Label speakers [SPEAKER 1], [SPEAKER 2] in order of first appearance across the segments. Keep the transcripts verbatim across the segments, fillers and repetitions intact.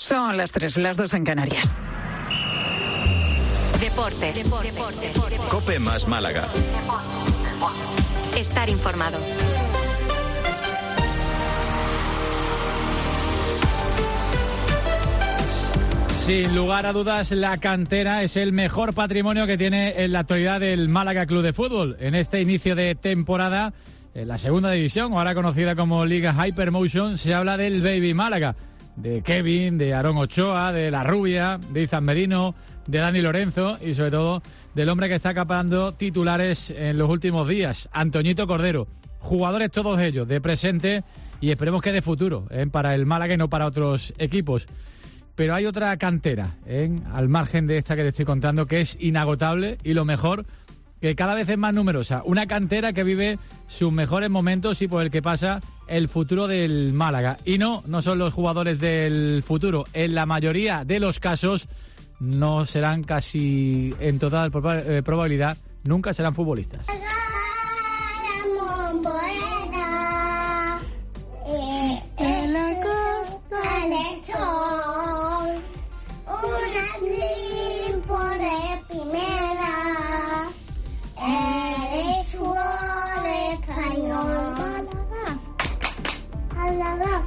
[SPEAKER 1] Son las tres, las dos en Canarias.
[SPEAKER 2] Deportes. Deportes. Deportes. Deportes.
[SPEAKER 3] COPE más Málaga.
[SPEAKER 2] Estar informado.
[SPEAKER 4] Sin lugar a dudas, la cantera es el mejor patrimonio que tiene en la actualidad el Málaga Club de Fútbol. En este inicio de temporada, en la segunda división, ahora conocida como Liga Hypermotion, se habla del Baby Málaga, de Kevin, de Aarón Ochoa, de La Rubia, de Izan Merino, de Dani Lorenzo y sobre todo del hombre que está acaparando titulares en los últimos días, Antoñito Cordero. Jugadores todos ellos de presente y esperemos que de futuro, ¿eh? para el Málaga y no para otros equipos. Pero hay otra cantera, ¿eh? al margen de esta que te estoy contando, que es inagotable y lo mejor, que cada vez es más numerosa. Una cantera que vive sus mejores momentos y por el que pasa el futuro del Málaga. Y no, no son los jugadores del futuro. En la mayoría de los casos no serán casi, en total probabilidad, nunca serán futbolistas.
[SPEAKER 5] En la costa del sol, una limpo de primera, el fútbol español. Málaga,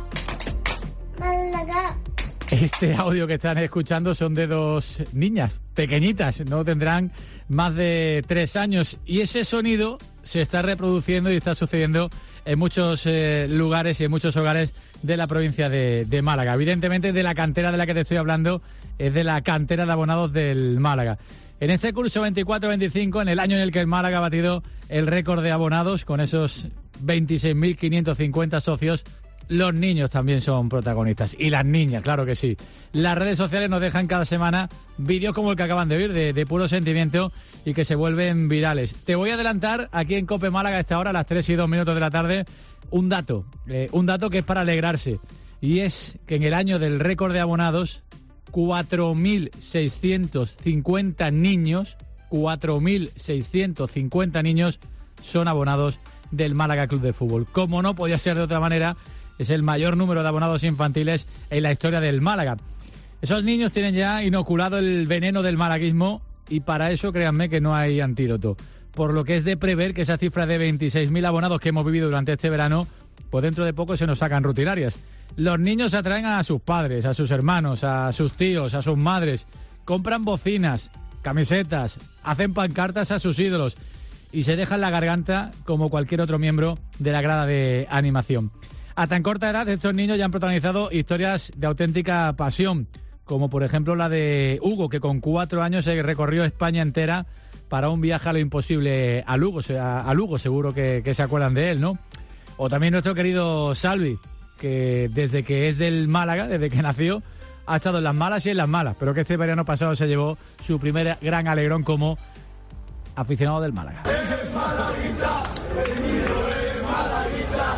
[SPEAKER 5] Málaga.
[SPEAKER 4] Este audio que están escuchando son de dos niñas pequeñitas, no tendrán más de tres años y ese sonido se está reproduciendo y está sucediendo en muchos eh, lugares y en muchos hogares de la provincia de, de Málaga. Evidentemente de la cantera de la que te estoy hablando es de la cantera de abonados del Málaga. En este curso veinticuatro veinticinco, en el año en el que el Málaga ha batido el récord de abonados con esos veintiséis mil quinientos cincuenta socios, los niños también son protagonistas. Y las niñas, claro que sí. Las redes sociales nos dejan cada semana vídeos como el que acaban de oír, de, de puro sentimiento y que se vuelven virales. Te voy a adelantar aquí en COPE Málaga a esta hora, a las tres y dos minutos de la tarde, un dato. Eh, un dato que es para alegrarse. Y es que en el año del récord de abonados, cuatro mil seiscientos cincuenta niños, cuatro mil seiscientos cincuenta niños son abonados del Málaga Club de Fútbol. Como no podía ser de otra manera, es el mayor número de abonados infantiles en la historia del Málaga. Esos niños tienen ya inoculado el veneno del malaguismo y para eso créanme que no hay antídoto. Por lo que es de prever que esa cifra de veintiséis mil abonados que hemos vivido durante este verano, pues dentro de poco se nos sacan rutinarias. Los niños atraen a sus padres, a sus hermanos, a sus tíos, a sus madres, compran bocinas, camisetas, hacen pancartas a sus ídolos y se dejan la garganta como cualquier otro miembro de la grada de animación. A tan corta edad, estos niños ya han protagonizado historias de auténtica pasión, como por ejemplo la de Hugo, que con cuatro años se recorrió España entera para un viaje a lo imposible a Lugo, o sea, a Lugo seguro que, que se acuerdan de él, ¿no? O también nuestro querido Salvi, que desde que es del Málaga, desde que nació, ha estado en las malas y en las malas, pero que este verano pasado se llevó su primer gran alegrón como aficionado del Málaga.
[SPEAKER 6] ¡El malaguita! ¡Venido el malaguita!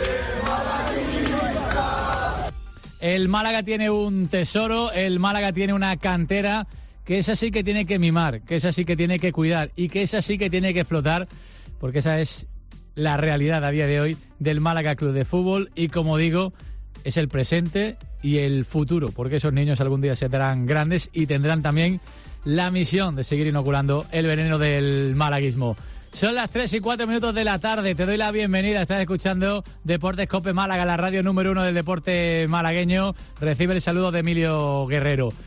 [SPEAKER 4] El Málaga tiene un tesoro, el Málaga tiene una cantera que es así que tiene que mimar, que es así que tiene que cuidar y que es así que tiene que explotar, porque esa es la realidad a día de hoy del Málaga Club de Fútbol y, como digo, es el presente y el futuro, porque esos niños algún día se darán grandes y tendrán también la misión de seguir inoculando el veneno del malaguismo. Son las tres y cuatro minutos de la tarde, te doy la bienvenida, estás escuchando Deportes COPE Málaga, la radio número uno del deporte malagueño. Recibe el saludo de Emilio Guerrero.